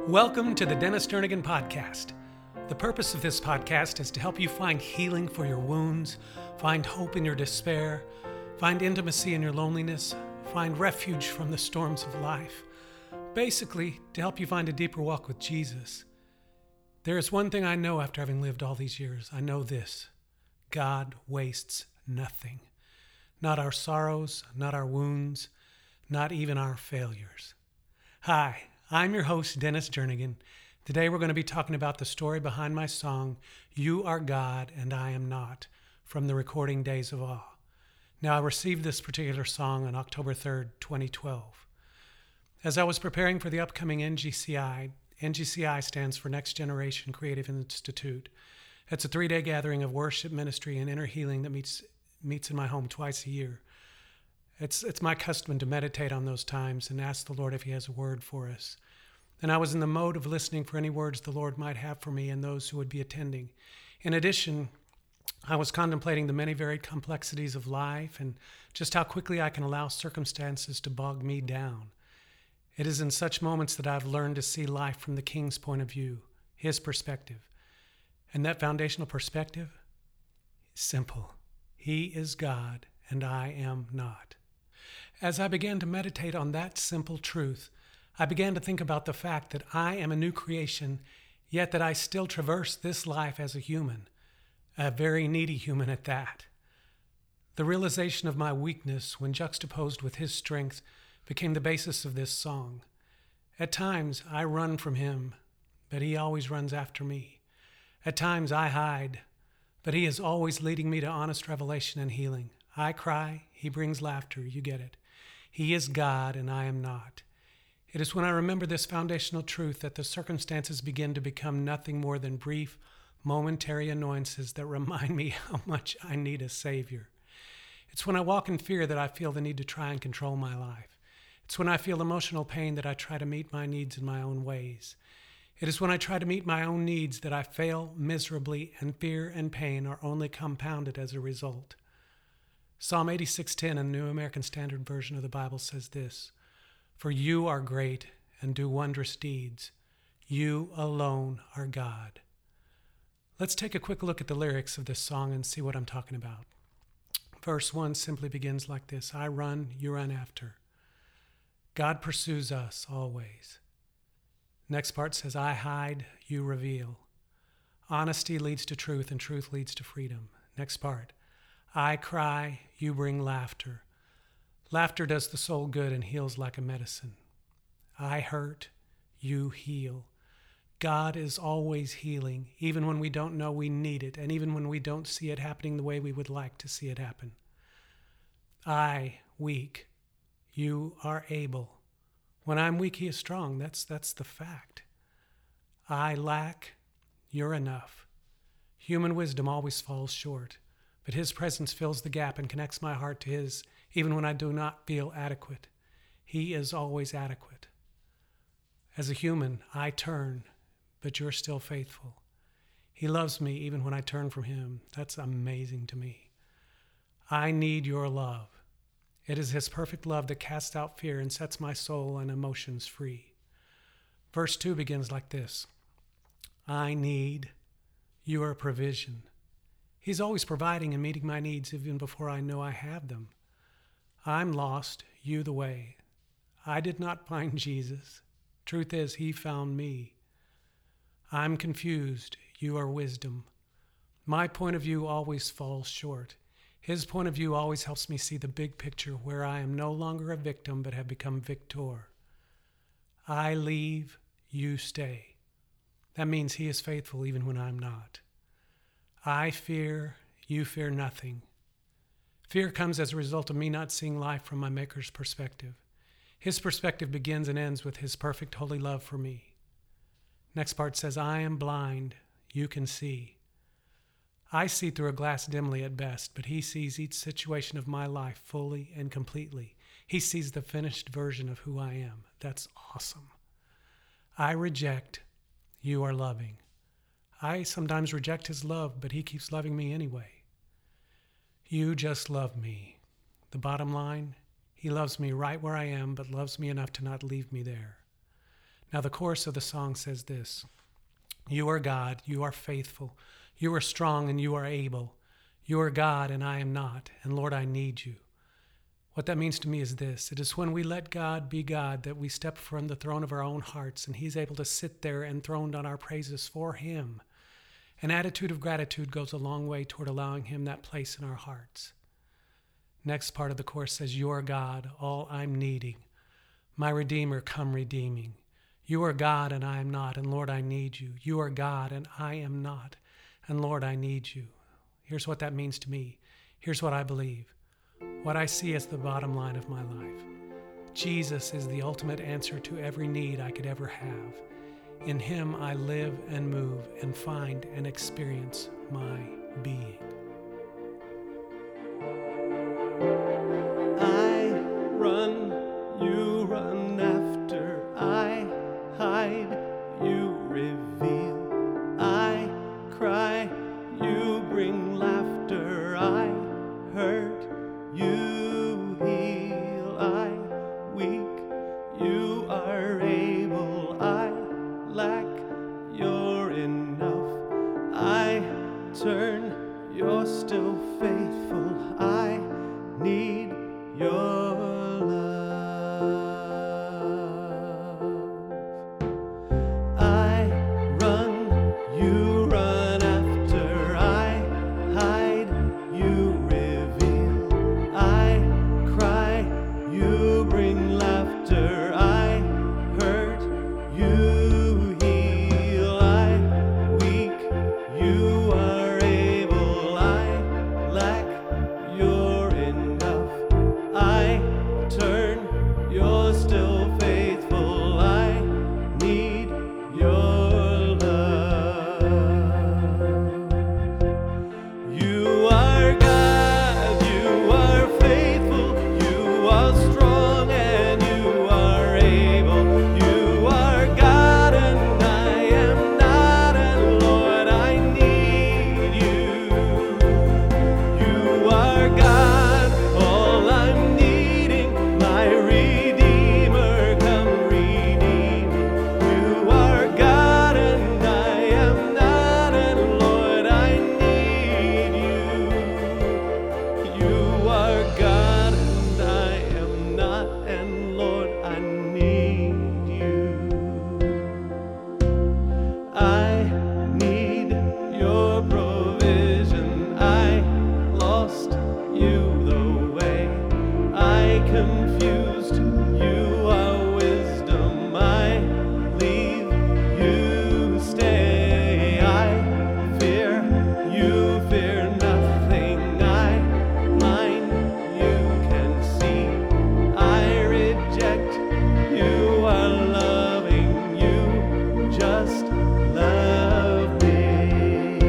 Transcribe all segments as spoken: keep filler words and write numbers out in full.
Welcome to the Dennis Jernigan Podcast. The purpose of this podcast is to help you find healing for your wounds, find hope in your despair, find intimacy in your loneliness, find refuge from the storms of life. Basically, to help you find a deeper walk with Jesus. There is one thing I know after having lived all these years. I know this: God wastes nothing. Not our sorrows, not our wounds, not even our failures. Hi, I'm your host, Dennis Jernigan. Today we're going to be talking about the story behind my song, You Are God and I Am Not, from the recording Days of Awe. Now, I received this particular song on October third, twenty twelve. As I was preparing for the upcoming N G C I, N G C I stands for Next Generation Creative Institute. It's a three-day gathering of worship, ministry, and inner healing that meets meets in my home twice a year. It's it's my custom to meditate on those times and ask the Lord if He has a word for us. And I was in the mode of listening for any words the Lord might have for me and those who would be attending. In addition, I was contemplating the many varied complexities of life and just how quickly I can allow circumstances to bog me down. It is in such moments that I've learned to see life from the King's point of view, His perspective. And that foundational perspective is simple. He is God and I am not. As I began to meditate on that simple truth, I began to think about the fact that I am a new creation, yet that I still traverse this life as a human, a very needy human at that. The realization of my weakness, when juxtaposed with His strength, became the basis of this song. At times, I run from Him, but He always runs after me. At times, I hide, but He is always leading me to honest revelation and healing. I cry, He brings laughter, you get it. He is God and I am not. It is when I remember this foundational truth that the circumstances begin to become nothing more than brief, momentary annoyances that remind me how much I need a Savior. It's when I walk in fear that I feel the need to try and control my life. It's when I feel emotional pain that I try to meet my needs in my own ways. It is when I try to meet my own needs that I fail miserably, and fear and pain are only compounded as a result. Psalm eighty-six ten in the New American Standard Version of the Bible says this: "For you are great and do wondrous deeds. You alone are God." Let's take a quick look at the lyrics of this song and see what I'm talking about. Verse one simply begins like this: I run, you run after. God pursues us always. Next part says, I hide, you reveal. Honesty leads to truth and truth leads to freedom. Next part, I cry, you bring laughter. Laughter does the soul good and heals like a medicine. I hurt, you heal. God is always healing, even when we don't know we need it, and even when we don't see it happening the way we would like to see it happen. I, weak, you are able. When I'm weak, He is strong. That's, that's the fact. I lack, you're enough. Human wisdom always falls short, but His presence fills the gap and connects my heart to His, even when I do not feel adequate. He is always adequate. As a human, I turn, but you're still faithful. He loves me even when I turn from Him. That's amazing to me. I need your love. It is His perfect love that casts out fear and sets my soul and emotions free. Verse two begins like this: I need your provision. He's always providing and meeting my needs even before I know I have them. I'm lost, you the way. I did not find Jesus. Truth is, He found me. I'm confused, you are wisdom. My point of view always falls short. His point of view always helps me see the big picture, where I am no longer a victim but have become victor. I leave, you stay. That means He is faithful even when I'm not. I fear, you fear nothing. Fear comes as a result of me not seeing life from my Maker's perspective. His perspective begins and ends with His perfect holy love for me. Next part says, I am blind, you can see. I see through a glass dimly at best, but He sees each situation of my life fully and completely. He sees the finished version of who I am. That's awesome. I reject, you are loving. I sometimes reject His love, but He keeps loving me anyway. You just love me. The bottom line, He loves me right where I am, but loves me enough to not leave me there. Now, the chorus of the song says this: You are God, you are faithful, you are strong, and you are able. You are God, and I am not, and Lord, I need you. What that means to me is this: it is when we let God be God that we step from the throne of our own hearts, and He's able to sit there enthroned on our praises for Him. An attitude of gratitude goes a long way toward allowing Him that place in our hearts. Next part of the chorus says, You are God, all I'm needing. My Redeemer, come redeeming. You are God, and I am not, and Lord, I need you. You are God, and I am not, and Lord, I need you. Here's what that means to me. Here's what I believe. What I see as the bottom line of my life. Jesus is the ultimate answer to every need I could ever have. In Him I live and move and find and experience my being. I run, you run after. I hide, you reveal. I cry, you bring laughter. I hurt, you heal. I weak, you are able. I lack, you're enough. I turn, you're still faithful. I need your love. I run, you run after. I hide, you reveal. I cry, you bring laughter. I hurt, you heal. I weak, you are able. I lack, you're enough. I turn, you're still faithful. I need your love. You are God, you are faithful, you are strong and you are able. You are God and I am not, and Lord, I need you. You are God, all I'm needing, my Redeemer, come redeem. You are God and I am not, and Lord, I need you. You are God and I am not, and Lord, I need you. I need your provision. I lost you the way. I confused, you are wisdom. I leave, you stay. I fear, you fear nothing. I mind, you can see. I reject, you are loving. You just love me.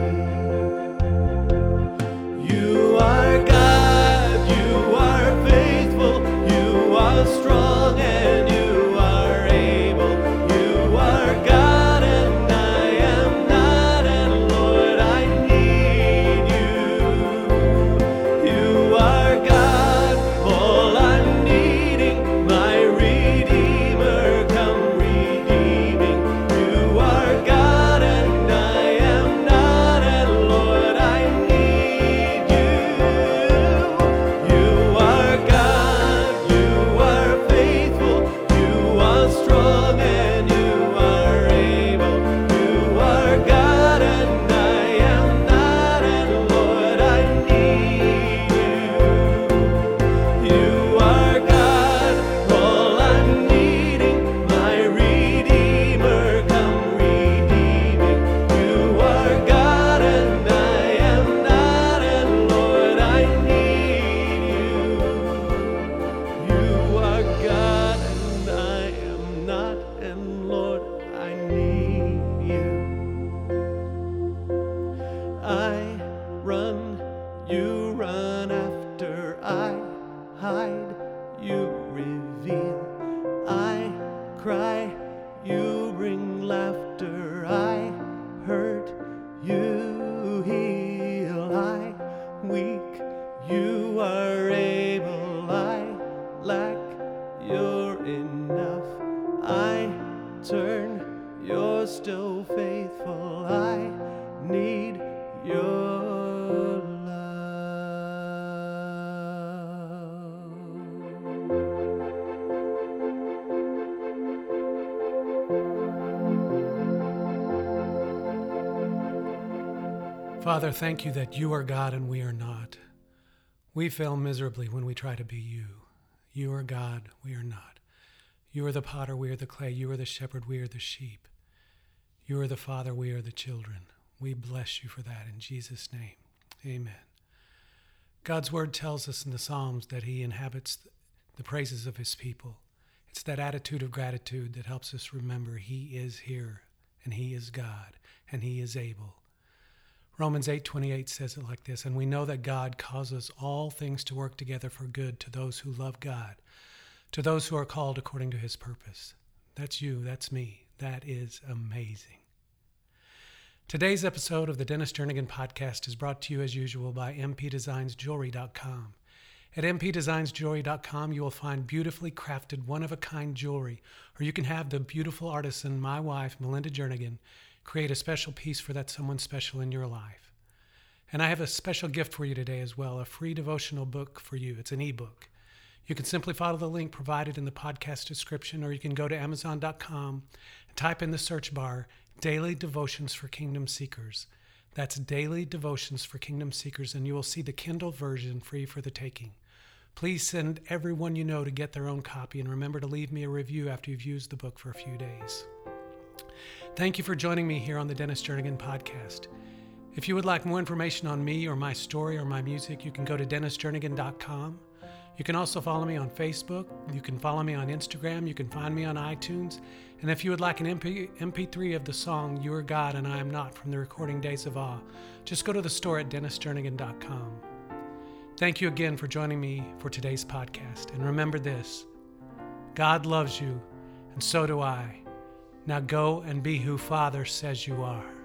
You are God, you are faithful, you are strong and you are able. You are God and I am not, and Lord, I need you. You are God, all I'm needing, my Redeemer, come redeeming. You you're still faithful. I need your love. Father, thank you that you are God and we are not. We fail miserably when we try to be you. You are God, we are not. You are the potter, we are the clay. You are the shepherd, we are the sheep. You are the Father, we are the children. We bless you for that in Jesus' name. Amen. God's word tells us in the Psalms that he inhabits the praises of his people. It's that attitude of gratitude that helps us remember he is here and he is God and he is able. Romans eight twenty-eight says it like this, and we know that God causes all things to work together for good to those who love God, to those who are called according to his purpose. That's you, that's me. That is amazing. Today's episode of the Dennis Jernigan Podcast is brought to you as usual by m p designs jewelry dot com. At m p designs jewelry dot com, you will find beautifully crafted, one-of-a-kind jewelry, or you can have the beautiful artisan, my wife, Melinda Jernigan, create a special piece for that someone special in your life. And I have a special gift for you today as well, a free devotional book for you. It's an ebook. You can simply follow the link provided in the podcast description, or you can go to amazon dot com and type in the search bar, Daily Devotions for Kingdom Seekers. That's Daily Devotions for Kingdom Seekers, and you will see the Kindle version free for the taking. Please send everyone you know to get their own copy, and remember to leave me a review after you've used the book for a few days. Thank you for joining me here on the Dennis Jernigan Podcast. If you would like more information on me or my story or my music, you can go to dennis jernigan dot com. You can also follow me on Facebook. You can follow me on Instagram. You can find me on iTunes. And if you would like an M P three of the song You Are God and I Am Not from the recording Days of Awe, just go to the store at dennis jernigan dot com. Thank you again for joining me for today's podcast. And remember this, God loves you, and so do I. Now go and be who Father says you are.